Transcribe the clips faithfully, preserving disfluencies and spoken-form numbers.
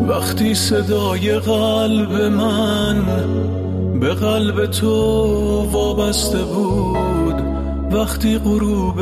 وقتی صدای قلب من به قلب تو وابسته بود، وقتی غروب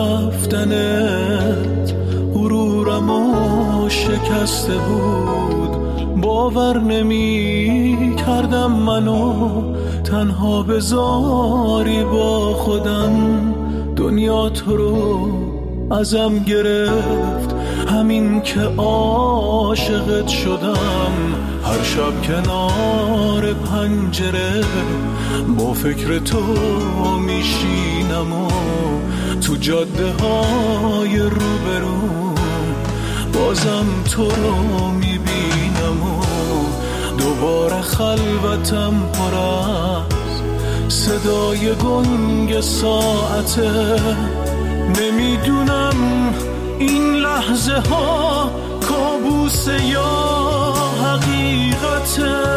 رفتنت غرورمو شکسته بود، باور نمی کردم منو تنها بذاری با خودم. دنیا تو رو ازم گرفت، همین که عاشقت شدم. هر شب کنار پنجره با فکر تو میشینم و تو جاده های روبرو بازم تو رو میبینم و دوباره خلوتم پر از صدای گنگ ساعته. نمیدونم این لحظه ها کابوس یا حقیقته.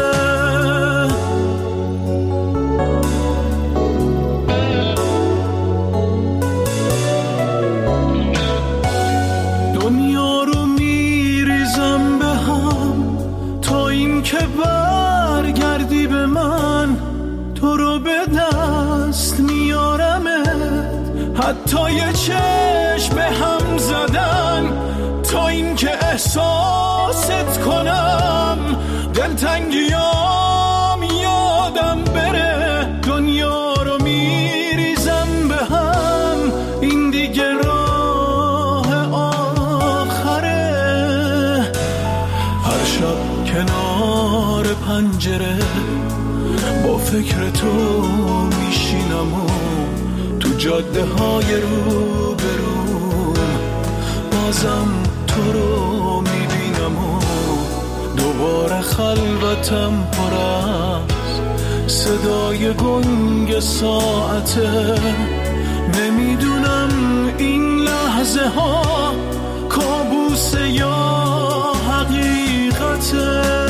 دنیا رو میریزم به هم تا این که برگردی به من، تو رو به دست میارمت حتی یه چشم به هم زدن تا این که احساست کنم. دلتنگیام یادم بره، دنیا رو میریزم به هم، این دیگه راه آخره. هر شب کنار پنجره با فکر تو میشینم و تو جاده های رو برو بازم تو رو میبینم و دوباره خلوتم پر از صدای گنگ ساعته. نمیدونم این لحظه ها کابوس یا حقیقته.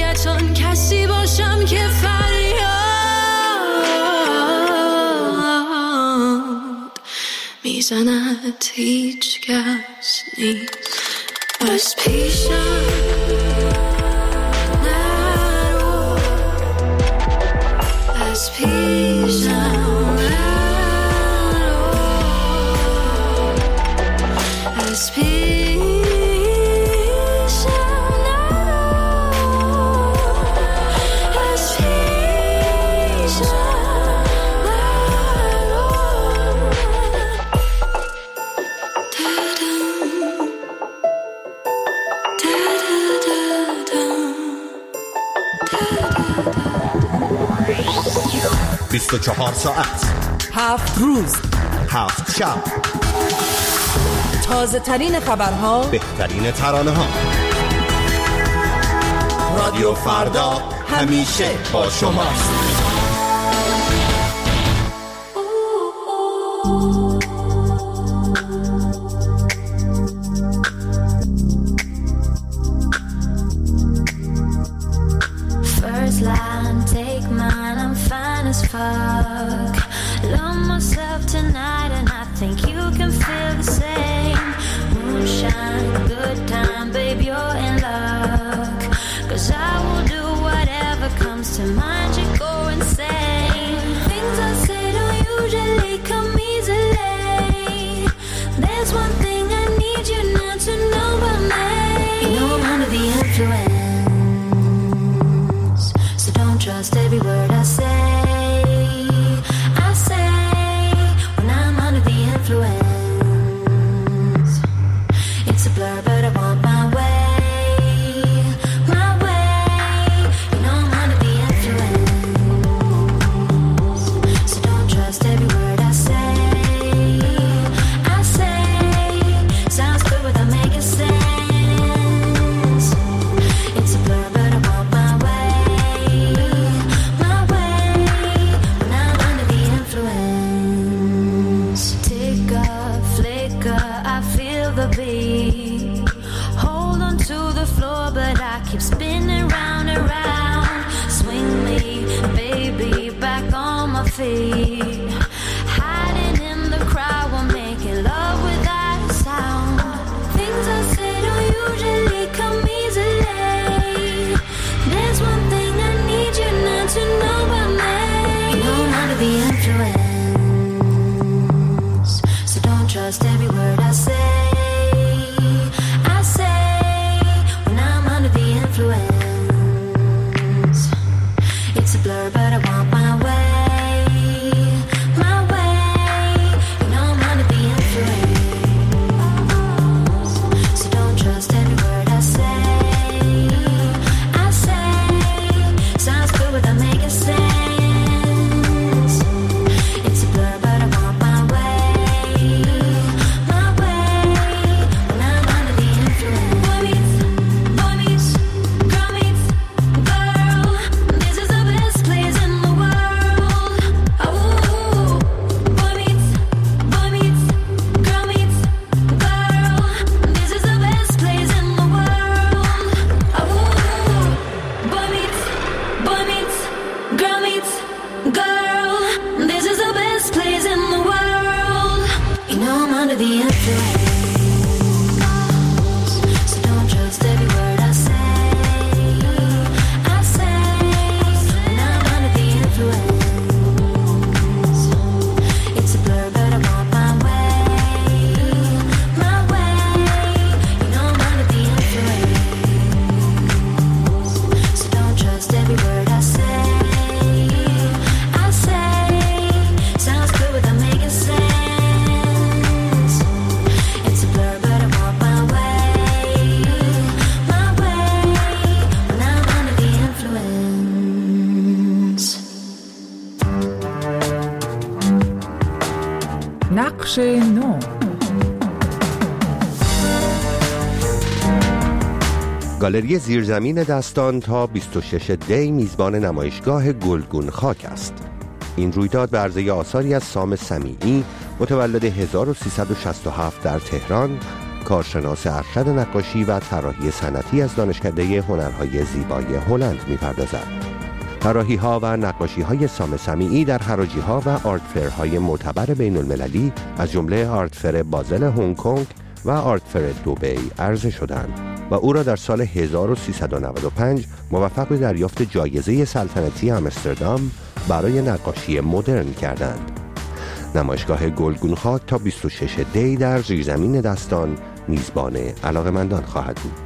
کسی باشم که فریاد میزند هیچ کس نیست. از پیشم نرو، از پیشم نرو، از پیشم بیست و چهار ساعت، هفت روز، هفت شب، تازه ترین خبرها، بهترین ترانه ها. رادیو فردا همیشه با شماست. First line, take mine, I'm fine as fuck. Love myself tonight and I think you can feel the same. Moonshine, good time, babe, you're in luck. Cause I will do whatever comes to mind, you go insane. Things I say don't usually come easily. There's one thing I need you not to know about me. You know I'm under the influence, so don't trust every word I say. I say when I'm under the influence, it's a blur but I want my way, my way. You know I'm under the influence, so don't trust every word I say. I say sounds good without making sense. It's a blur but I want my way, my way. When I'm under the influence, tick up, flicker, I feel the beat. Hold on to the floor but I keep spinning round and round. Swing me, baby, back on my feet. Hiding in the crowd, we're making love without a sound. Things I say don't usually come easily. There's one thing I need you not to know about me. You know I'm under the influence, so don't trust every word I say. I say when I'm under the influence, it's a blur but I want my way, my way. You know I'm under the influence, so don't trust every word I say. I say sounds good without making sense. It's a blur but I want my way, my way. When I'm under the influence, boy meets, boy meets, girl meets, girl. This is the best place in the world. Oh, boy meets, boy meets, girl meets, girl. This is the best place in the world. Oh, boy meets, boy meets, girl meets, girl. This is the best place in the world. You know I'm under the influence, so don't trust every word I say. I say when I'm under the influence, it's a blur but I want my way, my way. You know I'm under the influence, so don't trust every word I say. I say sounds good without making sense. It's a blur but I want my way, my way. When I'm under the influence. نقش نو. گالری زیرزمین دستان تا بیست و شش دی میزبان نمایشگاه گلگون خاک است. این رویداد به عرضه آثاری از سام سمیعی متولد هزار و سیصد و شصت و هفت در تهران، کارشناس ارشد نقاشی و طراحی صنعتی از دانشکده هنرهای زیبای هلند می‌پردازد. طراحی‌ها و نقاشی‌های سام سمیعی در حراجی‌ها و آرت فرهای معتبر بین‌المللی از جمله آرت فر بازل هنگ کنگ و آرت فر دبی عرضه شدند و او را در سال هزار و سیصد و نود و پنج موفق به دریافت جایزه سلطنتی آمستردام برای نقاشی مدرن کردند. نمایشگاه گلگون خاک تا بیست و شش دی در زیرزمین دستان میزبان علاقه‌مندان خواهد بود.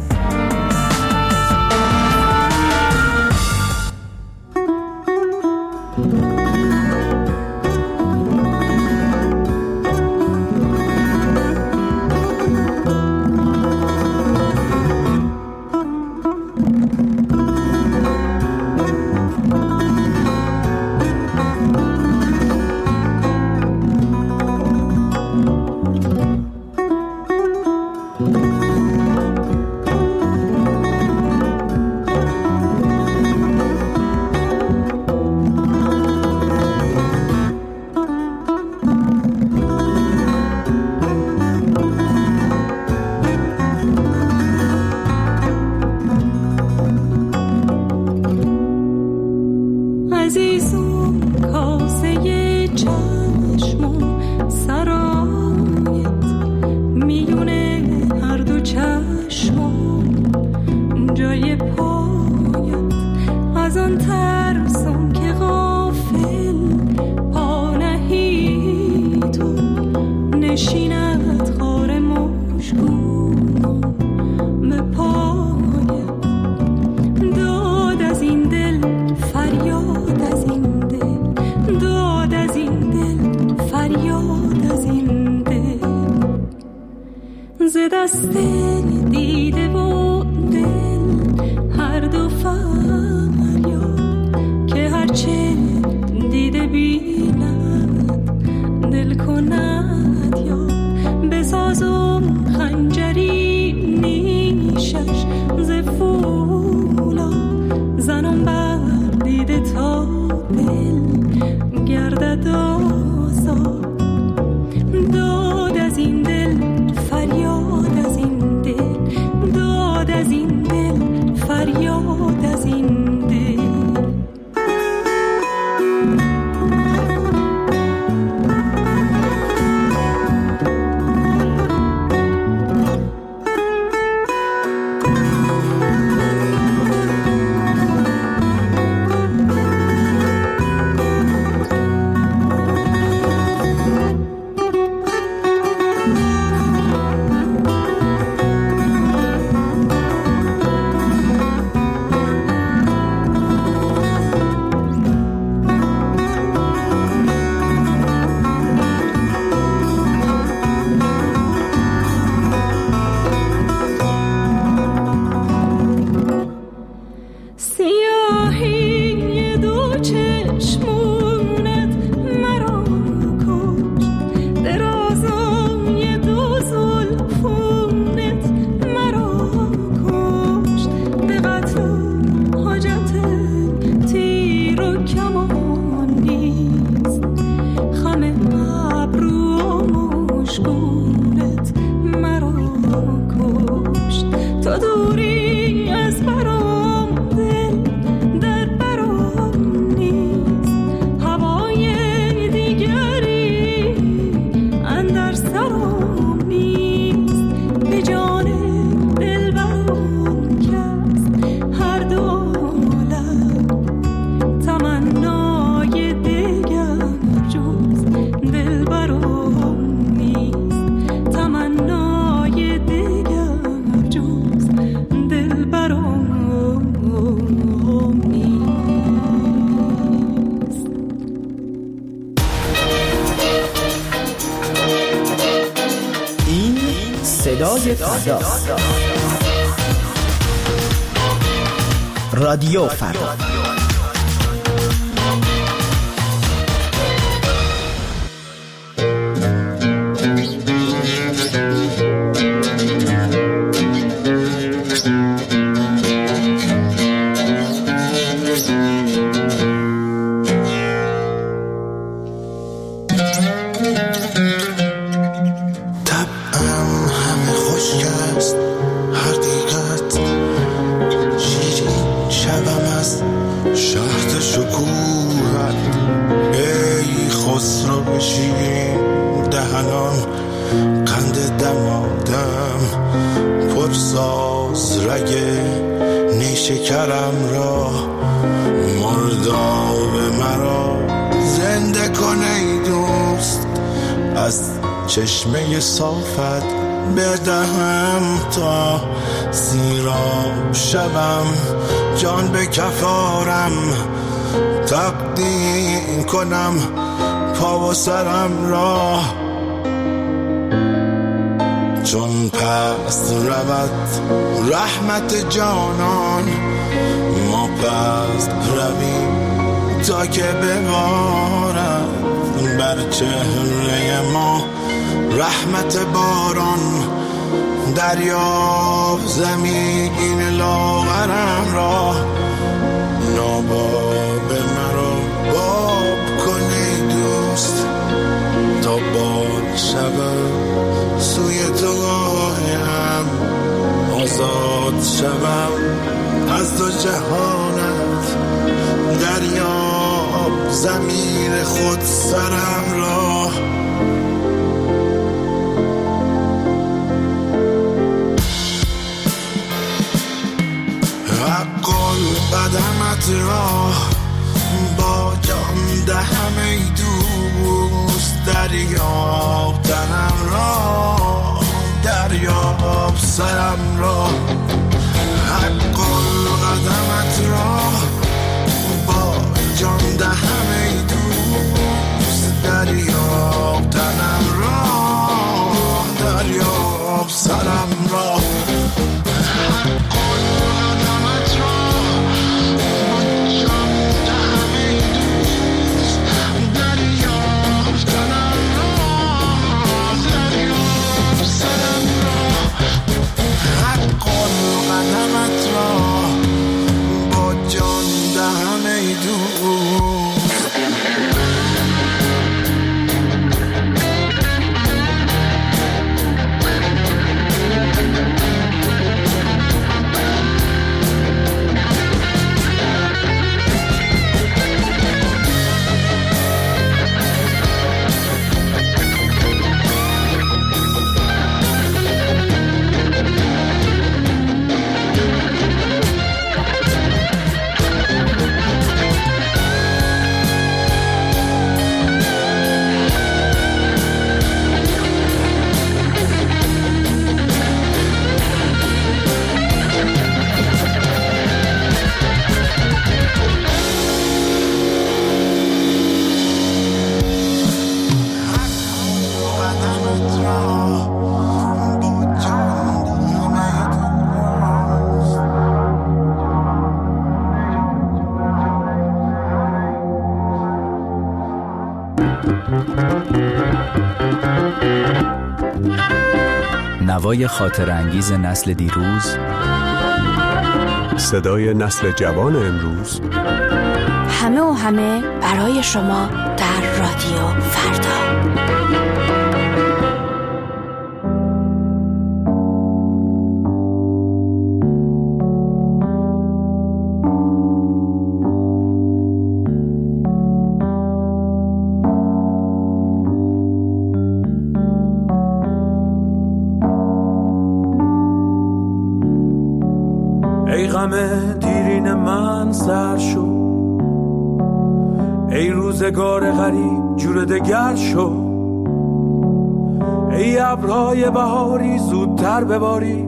صدای فردا، رادیو فردا. شهر از چشمه صافت بدهم تا سیراب شبم، جان به کفارم تقدیم کنم پا و سرم را، چون پس رود رحمت جانان ما پس رویم تا که ببارد بر چهره ما رحمت باران. دریاب زمین لاغرم را، ناباب مرا باب کن ای دوست تا بال شوم سوی تو گاهم، آزاد شوم از دو جهانت. دریاب زمین خود سرم را، قدمت را با جان دهم ای دوست. دریاب تنم را، دریاب سرم را. حق قدمت را با جان دهم ای دوست. دریاب تنم را، دریاب سرم را. نوای خاطر انگیز نسل دیروز، صدای نسل جوان امروز، همه و همه برای شما در رادیو فردا. غم دیرین من سر شو، ای روزگار غریب جور دگر شو، ای ابرهای بهاری زودتر بباری،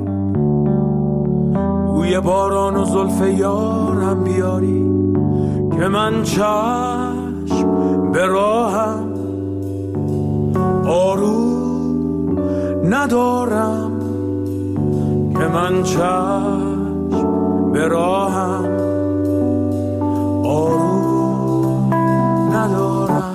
بوی باران و زلف یارم بیاری، که من چشم به راهم آروم ندارم، که من چشم به راهم آروم ندارم.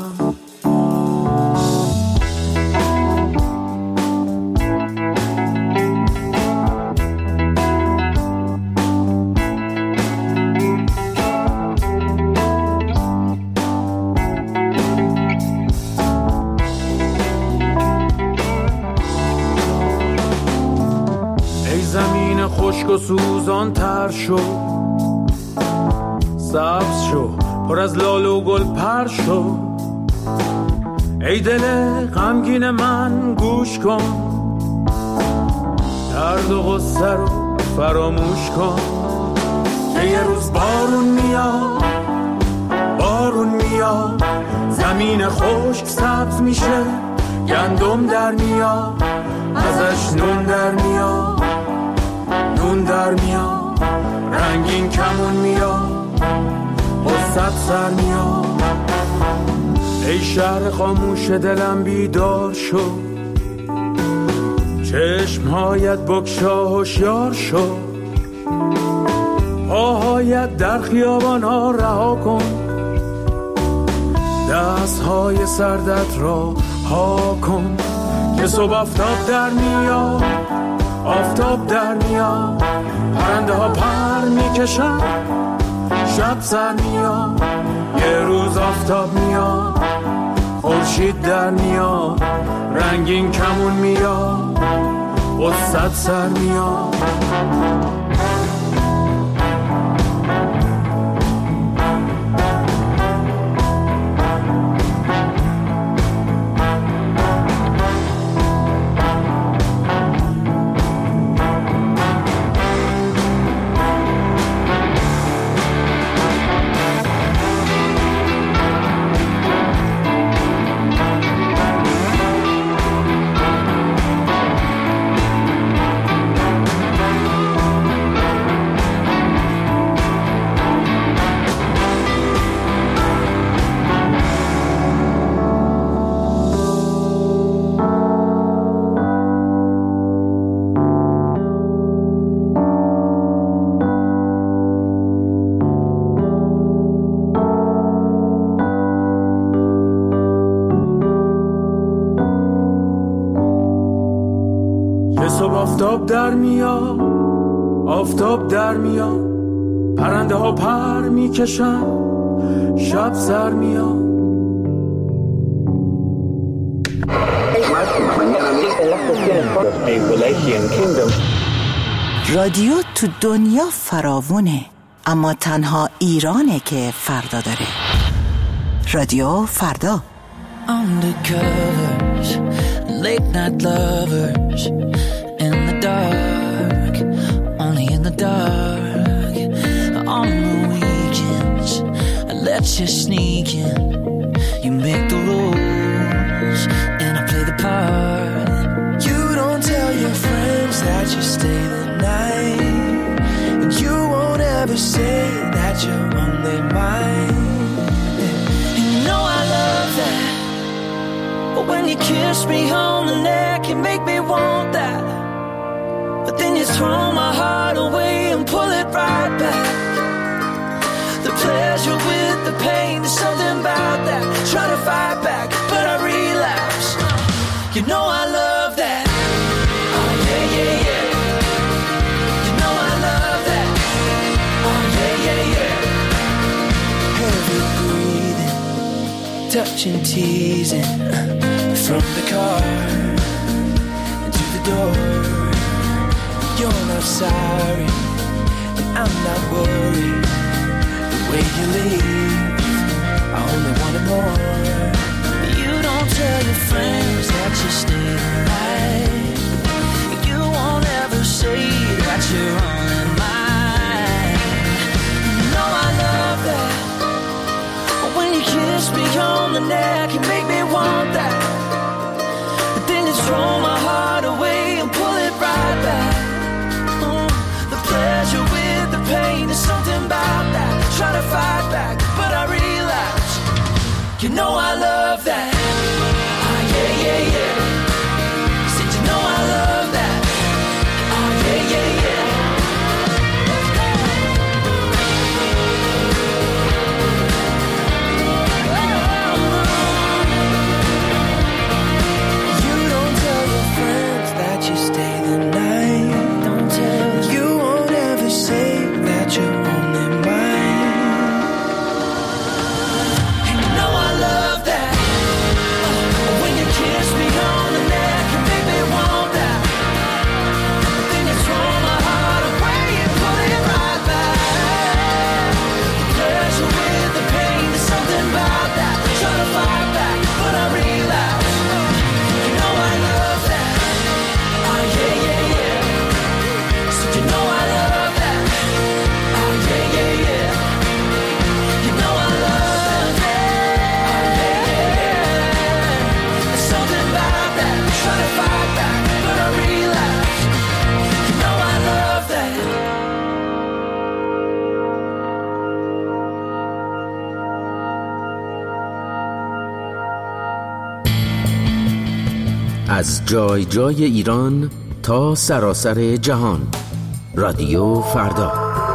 ای زمین خشک و سوزان تر شو، سبز شو پر از لاله و گل پر شو، ای دل غمگین من گوش کن، درد و غصه رو فراموش کن، که یه روز بارون میاد، بارون میاد، زمین زمین خشک سبز میشه، گندم در میاد، ازش نون در میاد، نون در میاد، رنگین کمون میاد، قصت سر میاد. ای شهر خاموش دلم بیدار شو، چشمهایت بگشا هوشیار شو، پاهایت در خیابان ها رها کن، دست های سردت را ها کن، که صبح آفتاب در میاد، آفتاب در میاد، پرنده ها پر میکشن، شب سر میاد، یه روز آفتاب میاد، خورشید در میاد، رنگین کمون میاد، قصت سر میاد. آفتاب در میاد، آفتاب در میاد، پرنده ها پر میکشن، شب سر میاد. رادیو تو دنیا فراوونه، اما تنها ایرانه که فردا داره. رادیو فردا. Undercovers, late night lovers, in the dark, only in the dark. On the weekends, I let you sneak in. You make the rules, and I play the part. You don't tell your friends that you stay the night, and you won't ever say that you're only mine. And you know I love that. But when you kiss me on the neck, you make me want that. But then you throw my heart away and pull it right back. The pleasure with the pain, there's something about that. Try to fight back, but I relapse. You know I love that. Oh yeah, yeah, yeah. You know I love that. Oh yeah, yeah, yeah. Heavy breathing, touching, teasing. From the car to the door, you're not sorry, and I'm not worried. The way you leave, I only wanted more. You don't tell your friends that you stay the night. You won't ever say that you're only mine. You know I love that. But when you kiss me on the neck, you make me want that. Throw my heart away and pull it right back. Mm, the pleasure with the pain, there's something about that. Try to fight back, but I relapse. You know I love that. Oh yeah, yeah, yeah. Said you know I love that. Oh yeah, yeah, yeah. You stay the night. Don't tell. You won't ever say that you're only mine. You know I love that. از جای جای ایران تا سراسر جهان. رادیو فردا.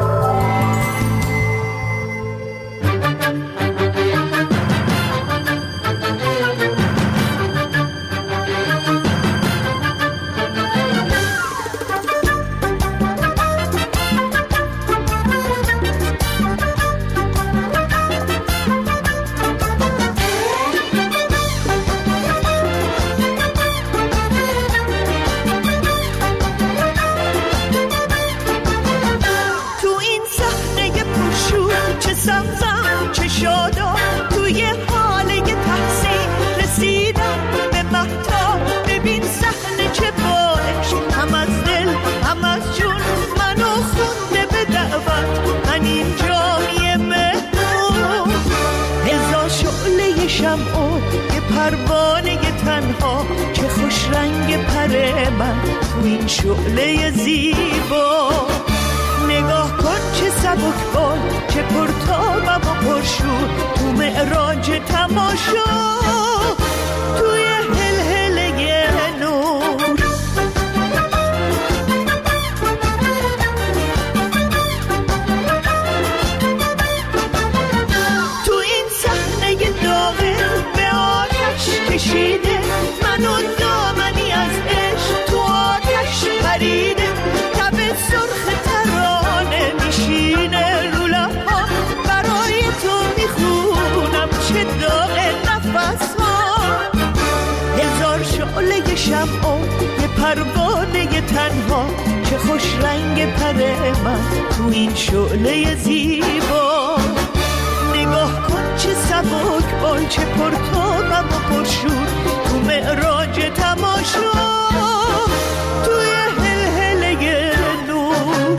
پروانه تنها چه خوش رنگ پر من تو این شعله زیبا. نگاه کن چه سبک بال، چه پرتابم و پرشور تو معراج تماشا، توی هلهله نور. تو این صحنه داغه به آتش کشیده، منو دامنی از عشق تو آتش پریده. تب سرخ ترانه میشینه رو لب‌ها، برای تو میخونم چه داغ نفس ها. هزار شعله شمع و یه پروانه تنها، چه خوش رنگ پر من تو این شعله زیبا. نگاه کن چه سبک بال، چه پرتابم و پرشور تو معراج تماشا، توی هلهله نور.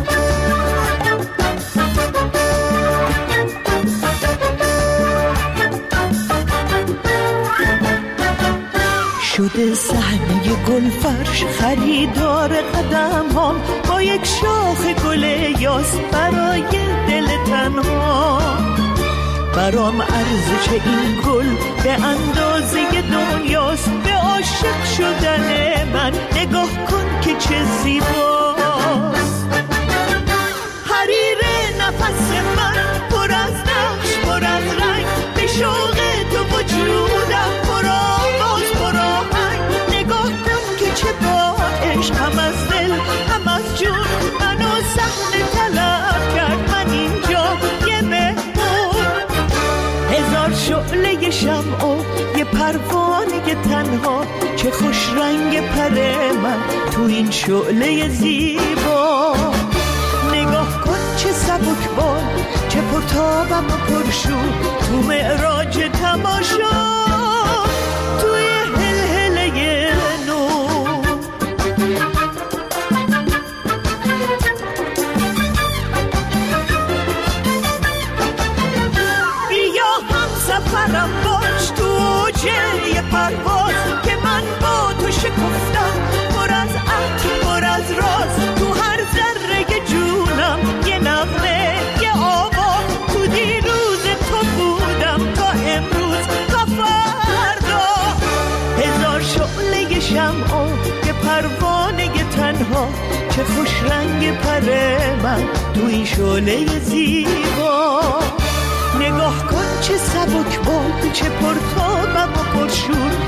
شده صحنه گلفرش خریدار قدم هم، با یک شاخ گل یاس برای دل تنها. برام ارزش این گل به اندازه دنیاست، به عاشق شدن من نگاه کن که چه زیباست. حریر نفس من پر از نقش پر از رنگ، به شوق تو وجودم پر آواز پر آهنگ. نگاه کن که چه با عشق هم از دل هم از جون منو صحنه طلب کرد. من اینجا یه مهمون، هزار شعله شمع و یه پروانه تنها، چه خوش رنگ پر من تو این شعله زیبا. نگاه کن چه سبک بال، چه پرتابم و پرشور تو معراج تماشا، توی هلهله نور. بیا هم سفرم باش تو اوجه یه پرواز، که من با تو شکفتم پر از عطر پر از راز. تو هر ذره جونم یه نغمه یه آواز، تو دیروز تو بودم تا امروز تا فردا. هزار شعله شمع و یه پروانه تنها، چه خوش رنگ پر من تو این شعله زیبا. نگاه کن چه سبک بال، چه پرتابم و پرشور